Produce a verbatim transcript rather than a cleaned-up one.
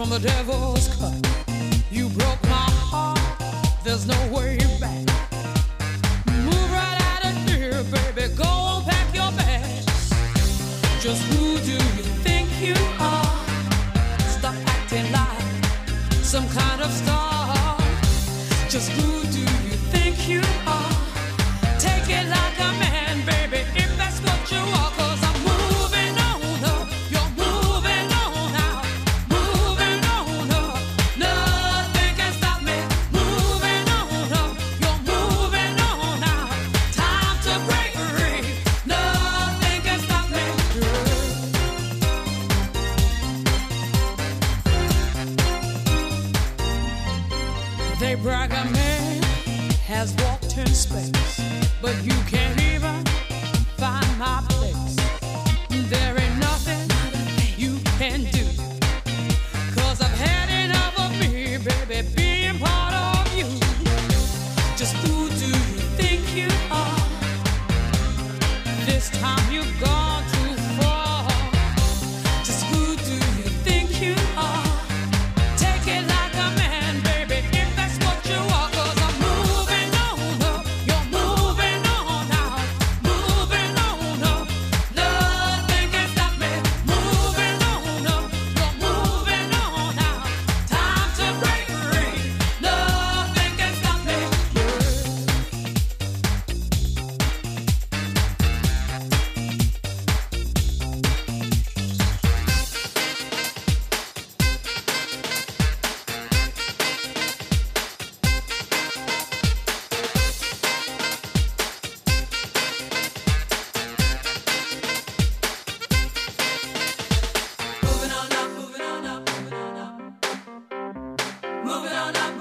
from the devil's cut. You broke my heart, there's no way back. Move right out of here, baby, go pack your bags. Just who do you think you are? Stop acting like some kind of star. Just who do you think you are? Take it like a man, baby, if that's what you are. Cause I'm moving on up, you're moving on out. Moving on up, nothing can stop me. Moving on up, you're moving on out. Time to break free, nothing can stop me. They brag a man has walked in space, but you can't even find my place. There ain't nothing you can do, cause I've had enough of me, baby, being part of you. Just who do you think you are? This time you've gone too far. Just who do you think you are? Take it like a man, baby, if that's what you are. Cause I'm moving on up, you're moving on out. Moving on up, nothing can stop me. Moving on up, you're moving on out. Time to break free, nothing can stop me. Moving on up, moving on up, moving on up. Moving on up,